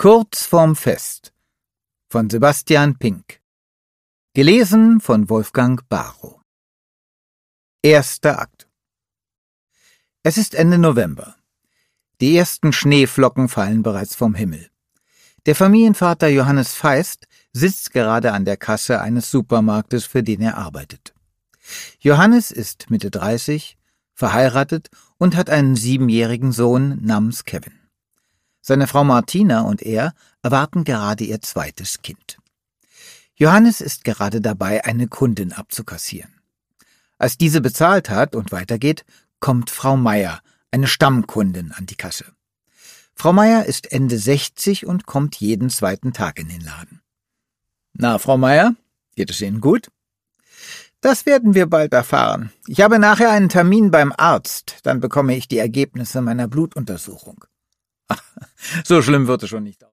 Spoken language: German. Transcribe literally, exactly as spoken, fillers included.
Kurz vorm Fest von Sebastian Pink. Gelesen von Wolfgang Barrow. Erster Akt. Es ist Ende November. Die ersten Schneeflocken fallen bereits vom Himmel. Der Familienvater Johannes Feist sitzt gerade an der Kasse eines Supermarktes, für den er arbeitet. Johannes ist Mitte dreißig, verheiratet und hat einen siebenjährigen Sohn namens Kevin. Seine Frau Martina und er erwarten gerade ihr zweites Kind. Johannes ist gerade dabei, eine Kundin abzukassieren. Als diese bezahlt hat und weitergeht, kommt Frau Meier, eine Stammkundin, an die Kasse. Frau Meier ist Ende sechzig und kommt jeden zweiten Tag in den Laden. »Na, Frau Meier, geht es Ihnen gut?« »Das werden wir bald erfahren. Ich habe nachher einen Termin beim Arzt, dann bekomme ich die Ergebnisse meiner Blutuntersuchung.« »Ach, so schlimm wird es schon nicht.«